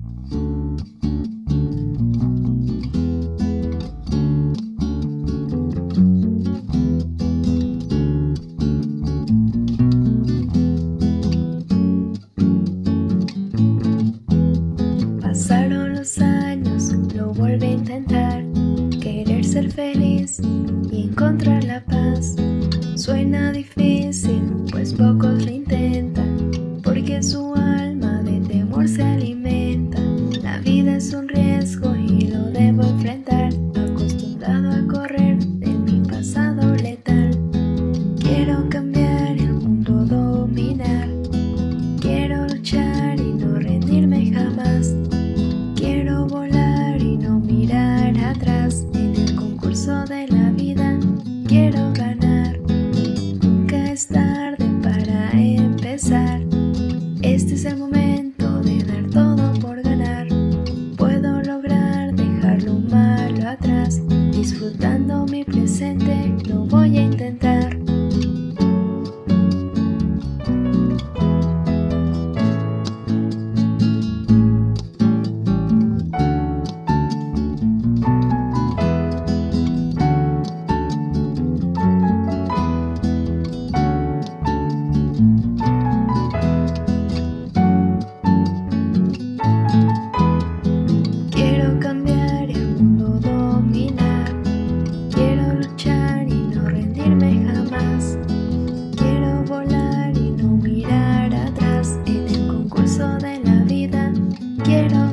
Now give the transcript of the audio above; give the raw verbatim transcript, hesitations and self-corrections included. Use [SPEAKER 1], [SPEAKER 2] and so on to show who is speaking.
[SPEAKER 1] Pasaron los años, lo volví a intentar, querer ser feliz y encontrar la paz. Suena difícil, pues pocos lo intentan, porque su alma de temor se alimenta. La vida es un riesgo y lo debo enfrentar, acostumbrado a correr de mi pasado letal. Quiero cambiar el mundo, dominar, quiero luchar y no rendirme jamás. Quiero volar y no mirar atrás, en el concurso de la vida quiero ganar. Nunca es tarde para empezar, este es el momento de dar todo por ganar. Puedo lograr dejar lo malo atrás, disfrutando mi presente lo voy a intentar. Quiero